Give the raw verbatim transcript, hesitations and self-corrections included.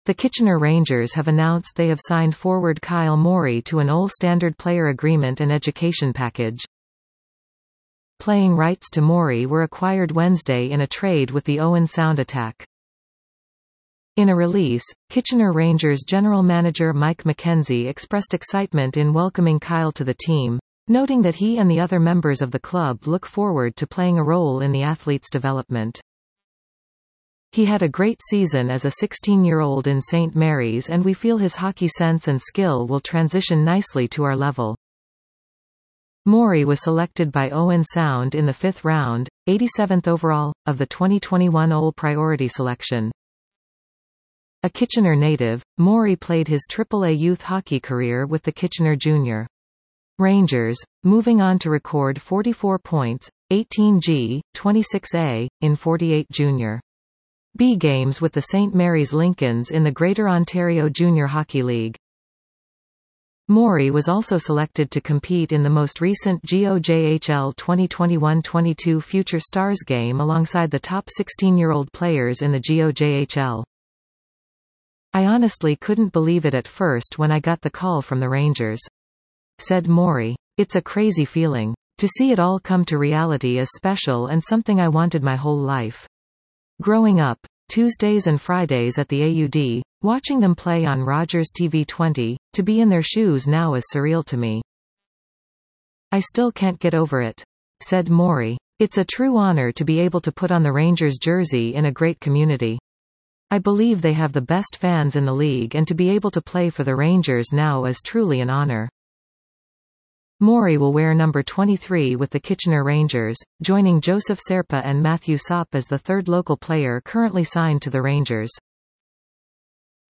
The Kitchener Rangers have announced they have signed forward Kyle Morey to an all-standard player agreement and education package. Playing rights to Morey were acquired Wednesday in a trade with the Owen Sound Attack. In a release, Kitchener Rangers general manager Mike McKenzie expressed excitement in welcoming Kyle to the team, noting that he and the other members of the club look forward to playing a role in the athlete's development. He had a great season as a sixteen-year-old in Saint Mary's, and we feel his hockey sense and skill will transition nicely to our level. Morey was selected by Owen Sound in the fifth round, eighty-seventh overall, of the twenty twenty-one All Priority selection. A Kitchener native, Morey played his triple A youth hockey career with the Kitchener Junior Rangers, moving on to record forty-four points, eighteen G, twenty-six A, in forty-eight Junior B games with the Saint Mary's Lincolns in the Greater Ontario Junior Hockey League. Morey was also selected to compete in the most recent G O J H L twenty twenty-one twenty-two Future Stars game alongside the top sixteen-year-old players in the G O J H L. "I honestly couldn't believe it at first when I got the call from the Rangers," said Morey. "It's a crazy feeling. To see it all come to reality is special and something I wanted my whole life. Growing up, Tuesdays and Fridays at the A U D, watching them play on Rogers T V twenty, to be in their shoes now is surreal to me. I still can't get over it," said Morey. "It's a true honor to be able to put on the Rangers jersey in a great community. I believe they have the best fans in the league, and to be able to play for the Rangers now is truly an honor." Morey will wear number twenty-three with the Kitchener Rangers, joining Joseph Serpa and Matthew Sopp as the third local player currently signed to the Rangers.